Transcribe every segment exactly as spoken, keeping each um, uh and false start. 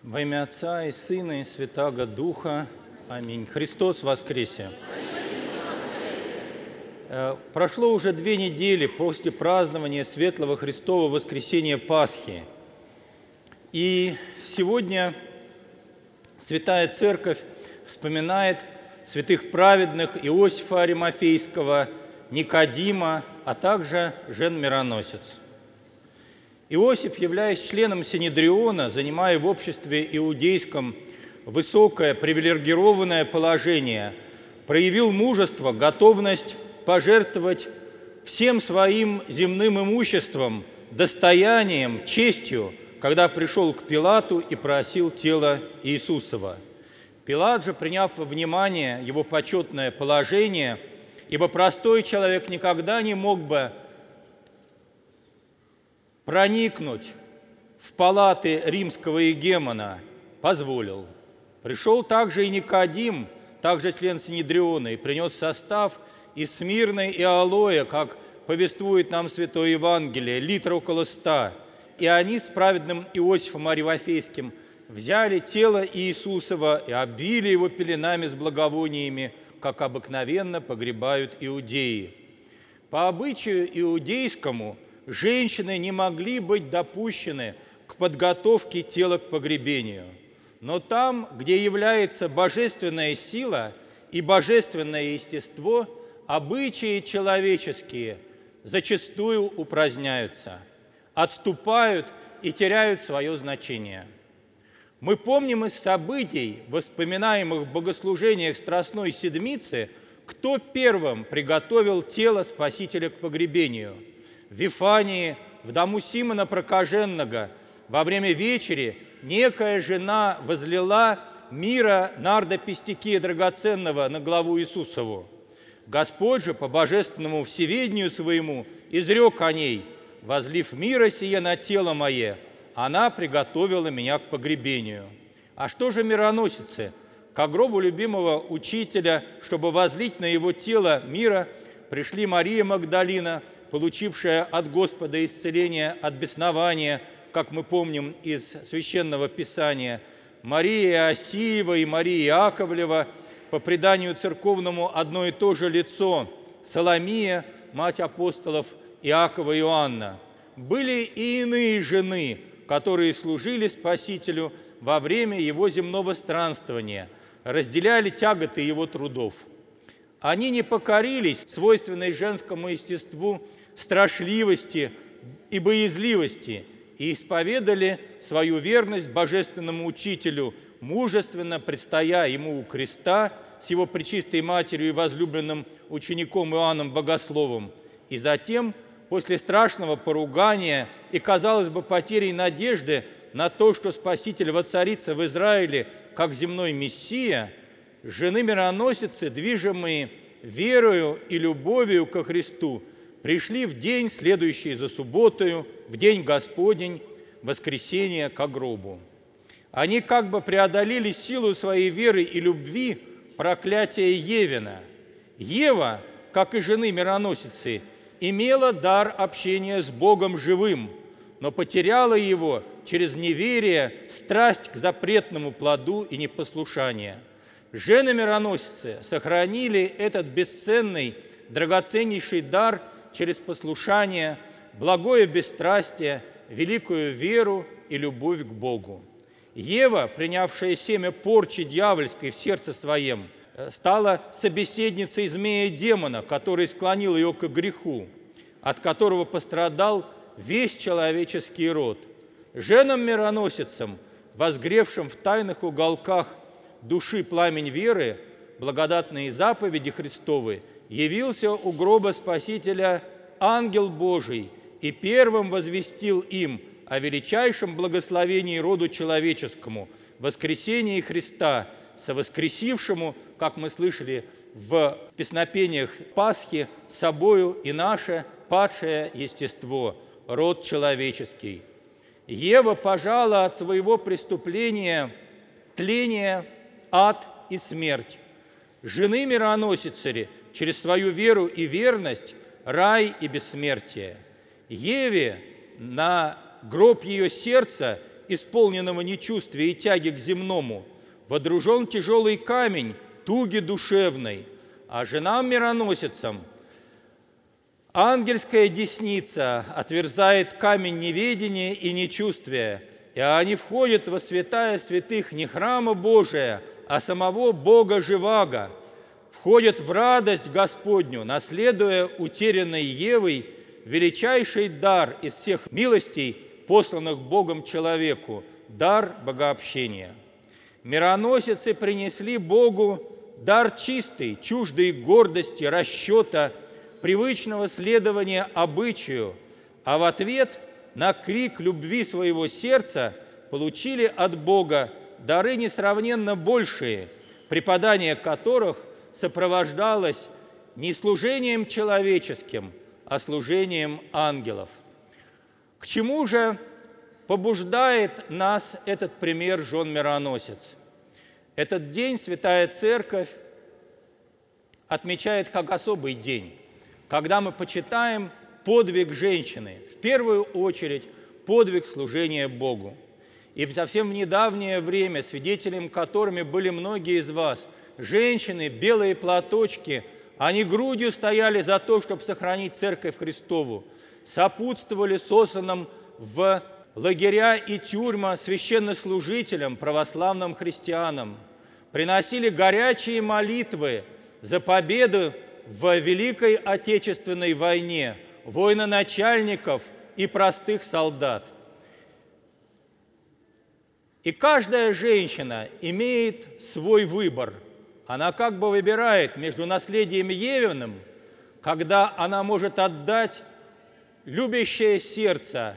Во имя Отца и Сына и Святаго Духа. Аминь. Христос воскресе! Прошло уже две недели после празднования Светлого Христова Воскресения Пасхи. И сегодня Святая Церковь вспоминает святых праведных Иосифа Аримафейского, Никодима, а также Жен-Мироносец. Иосиф, являясь членом Синедриона, занимая в обществе иудейском высокое привилегированное положение, проявил мужество, готовность пожертвовать всем своим земным имуществом, достоянием, честью, когда пришел к Пилату и просил тело Иисусова. Пилат же, приняв во внимание его почетное положение, ибо простой человек никогда не мог бы проникнуть в палаты римского егемона, позволил. Пришел также и Никодим, также член Синедриона, и принес состав из смирны и алоэ, как повествует нам Святое Евангелие, литра около ста. И они с праведным Иосифом Аримафейским взяли тело Иисусова и обвили его пеленами с благовониями, как обыкновенно погребают иудеи. По обычаю иудейскому женщины не могли быть допущены к подготовке тела к погребению. Но там, где является божественная сила и божественное естество, обычаи человеческие зачастую упраздняются, отступают и теряют свое значение. Мы помним из событий, воспоминаемых в богослужениях Страстной Седмицы, кто первым приготовил тело Спасителя к погребению. В Вифании, в дому Симона Прокаженного, во время вечери некая жена возлила мира нарда пестикия драгоценного на главу Иисусову. Господь же по божественному всеведению своему изрек о ней: «Возлив мира сие на тело мое, она приготовила меня к погребению». А что же мироносицы? К гробу любимого учителя, чтобы возлить на его тело мира, пришли Мария Магдалина, получившая от Господа исцеление от беснования, как мы помним из Священного Писания, Мария Иосиева и Мария Яковлева, по преданию церковному одно и то же лицо, Соломия, мать апостолов Иакова и Иоанна. Были и иные жены, которые служили Спасителю во время его земного странствования, разделяли тяготы его трудов. Они не покорились свойственной женскому естеству страшливости и боязливости и исповедали свою верность божественному учителю, мужественно предстоя ему у креста с его пречистой матерью и возлюбленным учеником Иоанном Богословом. И затем, после страшного поругания и, казалось бы, потери надежды на то, что Спаситель воцарится в Израиле как земной Мессия, жены-мироносицы, движимые верою и любовью ко Христу, пришли в день, следующий за субботою, в день Господень, воскресение ко гробу. Они как бы преодолели силу своей веры и любви проклятие Евина. Ева, как и жены-мироносицы, имела дар общения с Богом живым, но потеряла его через неверие, страсть к запретному плоду и непослушание. Жены-мироносицы сохранили этот бесценный, драгоценнейший дар через послушание, благое бесстрастие, великую веру и любовь к Богу. Ева, принявшая семя порчи дьявольской в сердце своем, стала собеседницей змея-демона, который склонил ее к греху, от которого пострадал весь человеческий род. Женам-мироносицам, возгревшим в тайных уголках души пламень веры, благодатные заповеди Христовы, явился у гроба Спасителя ангел Божий и первым возвестил им о величайшем благословении роду человеческому, воскресении Христа, совоскресившему, как мы слышали в песнопениях Пасхи, собою и наше падшее естество, род человеческий. Ева пожала от своего преступления тление, ад и смерть. Жены-мироносицы через свою веру и верность рай и бессмертие. Еве на гроб ее сердца исполненного нечувствия и тяги к земному, водружен тяжелый камень туги душевной, а женам-мироносицам ангельская десница отверзает камень неведения и нечувствия, и они входят во святая святых не храма Божия, а самого Бога Живаго, входят в радость Господню, наследуя утерянной Евой величайший дар из всех милостей, посланных Богом человеку, дар богообщения. Мироносицы принесли Богу дар чистый, чуждый гордости, расчета, привычного следования обычаю, а в ответ на крик любви своего сердца получили от Бога дары несравненно большие, преподание которых сопровождалось не служением человеческим, а служением ангелов. К чему же побуждает нас этот пример жен-мироносец? Этот день Святая Церковь отмечает как особый день, когда мы почитаем подвиг женщины, в первую очередь подвиг служения Богу. И совсем в недавнее время, свидетелями которыми были многие из вас, женщины, белые платочки, они грудью стояли за то, чтобы сохранить Церковь Христову, сопутствовали сосланным в лагеря и тюрьма священнослужителям, православным христианам, приносили горячие молитвы за победу в Великой Отечественной войне, военачальников и простых солдат. И каждая женщина имеет свой выбор. Она как бы выбирает между наследием Евиным, когда она может отдать любящее сердце,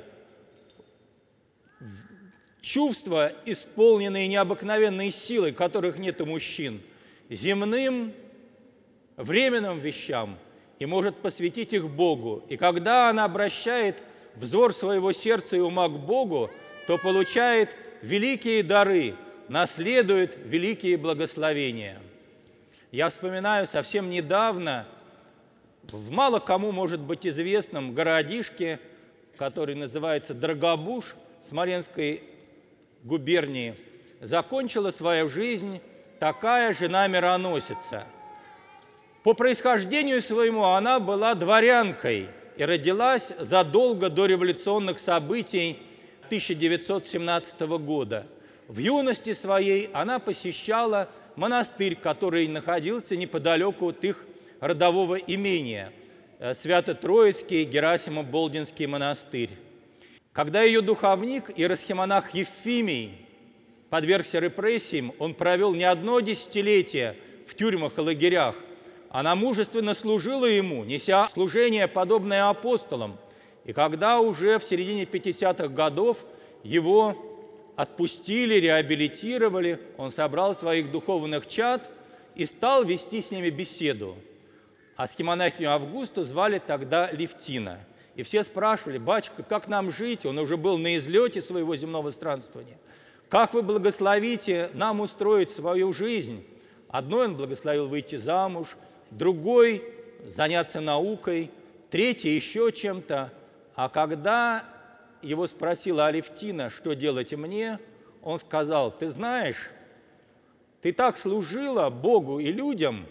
чувства, исполненные необыкновенной силой, которых нет у мужчин, земным, временным вещам, и может посвятить их Богу. И когда она обращает взор своего сердца и ума к Богу, то получает великие дары, наследует великие благословения. Я вспоминаю совсем недавно, в мало кому может быть известном городишке, который называется Драгобуж, Смоленской губернии, закончила свою жизнь такая жена-мироносица. По происхождению своему она была дворянкой и родилась задолго до революционных событий тысяча девятьсот семнадцатого года. В юности своей она посещала монастырь, который находился неподалеку от их родового имения, Свято-Троицкий Герасимо-Болдинский монастырь. Когда ее духовник, иеросхимонах Евфимий, подвергся репрессиям, он провел не одно десятилетие в тюрьмах и лагерях. Она мужественно служила ему, неся служение, подобное апостолам. И когда уже в середине пятидесятых годов его отпустили, реабилитировали, он собрал своих духовных чад и стал вести с ними беседу. А схимонахиню Августу звали тогда Левтина. И все спрашивали: «Батюшка, как нам жить?» Он уже был на излете своего земного странствования. «Как вы благословите нам устроить свою жизнь?» Одной он благословил выйти замуж, другой – заняться наукой, третий – еще чем-то. А когда его спросила Алевтина, что делать мне, он сказал: «Ты знаешь, ты так служила Богу и людям,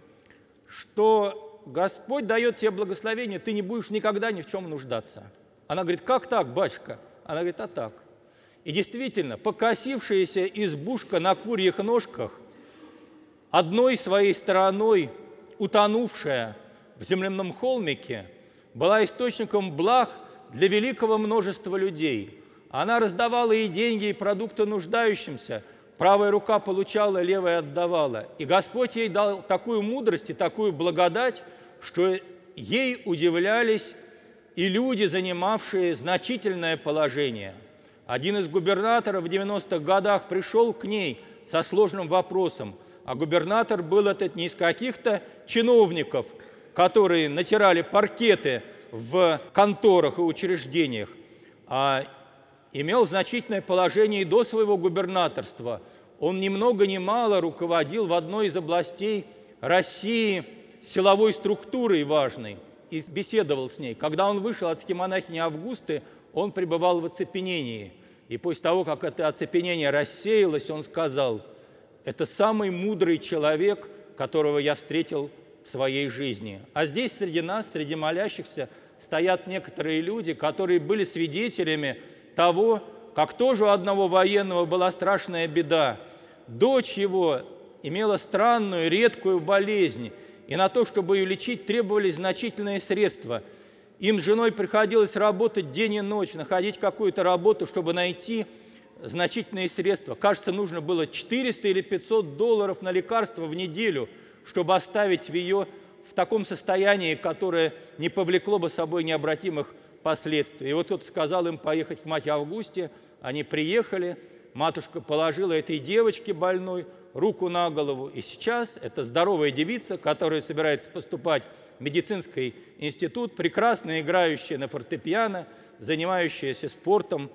что Господь дает тебе благословение, ты не будешь никогда ни в чем нуждаться». Она говорит: «Как так, батюшка?» Она говорит: «А так». И действительно, покосившаяся избушка на курьих ножках, одной своей стороной утонувшая в земляном холмике, была источником благ для великого множества людей. Она раздавала и деньги, и продукты нуждающимся. Правая рука получала, левая отдавала. И Господь ей дал такую мудрость и такую благодать, что ей удивлялись и люди, занимавшие значительное положение. Один из губернаторов в девяностых годах пришел к ней со сложным вопросом, а губернатор был этот не из каких-то чиновников, которые натирали паркеты в конторах и учреждениях, а имел значительное положение и до своего губернаторства. Он ни много ни мало руководил в одной из областей России силовой структурой важной и беседовал с ней. Когда он вышел от схимонахини Августы, он пребывал в оцепенении. И после того, как это оцепенение рассеялось, он сказал: «Это самый мудрый человек, которого я встретил в своей жизни». А здесь среди нас, среди молящихся, стоят некоторые люди, которые были свидетелями того, как тоже у одного военного была страшная беда. Дочь его имела странную, редкую болезнь, и на то, чтобы ее лечить, требовались значительные средства. Им с женой приходилось работать день и ночь, находить какую-то работу, чтобы найти значительные средства. Кажется, нужно было четыреста или пятьсот долларов на лекарства в неделю, чтобы оставить ее в таком состоянии, которое не повлекло бы с собой необратимых последствий. И вот тот сказал им поехать в Мать Августе, они приехали, матушка положила этой девочке больной руку на голову, и сейчас эта здоровая девица, которая собирается поступать в медицинский институт, прекрасно играющая на фортепиано, занимающаяся спортом.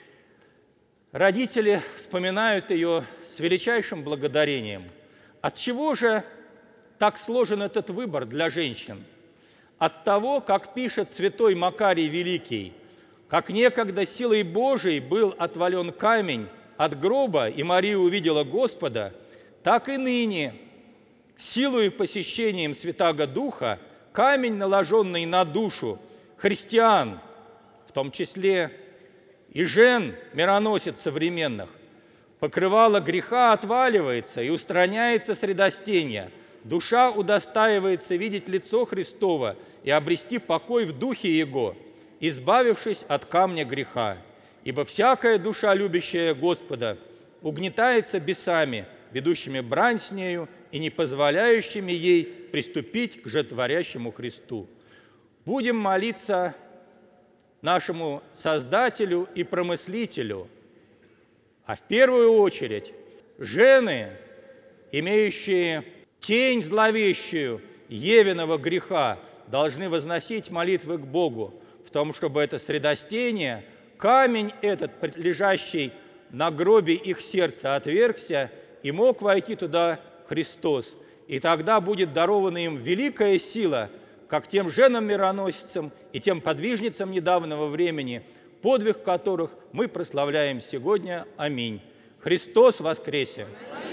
Родители вспоминают ее с величайшим благодарением. От чего же так сложен этот выбор для женщин? От того, как пишет святой Макарий Великий: «Как некогда силой Божией был отвален камень от гроба, и Мария увидела Господа, так и ныне, силою и посещением Святаго Духа, камень, наложенный на душу христиан, в том числе и жен, мироносец современных, покрывало греха отваливается и устраняется средостенья. Душа удостаивается видеть лицо Христово и обрести покой в духе Его, избавившись от камня греха. Ибо всякая душа, любящая Господа, угнетается бесами, ведущими брань с нею и не позволяющими ей приступить к жертворящему Христу». Будем молиться нашему Создателю и Промыслителю, а в первую очередь жены, имеющие тень зловещую Евиного греха, должны возносить молитвы к Богу в том, чтобы это средостение, камень этот, лежащий на гробе их сердца, отвергся, и мог войти туда Христос. И тогда будет дарована им великая сила, как тем женам-мироносицам и тем подвижницам недавнего времени, подвиг которых мы прославляем сегодня. Аминь. Христос воскресе!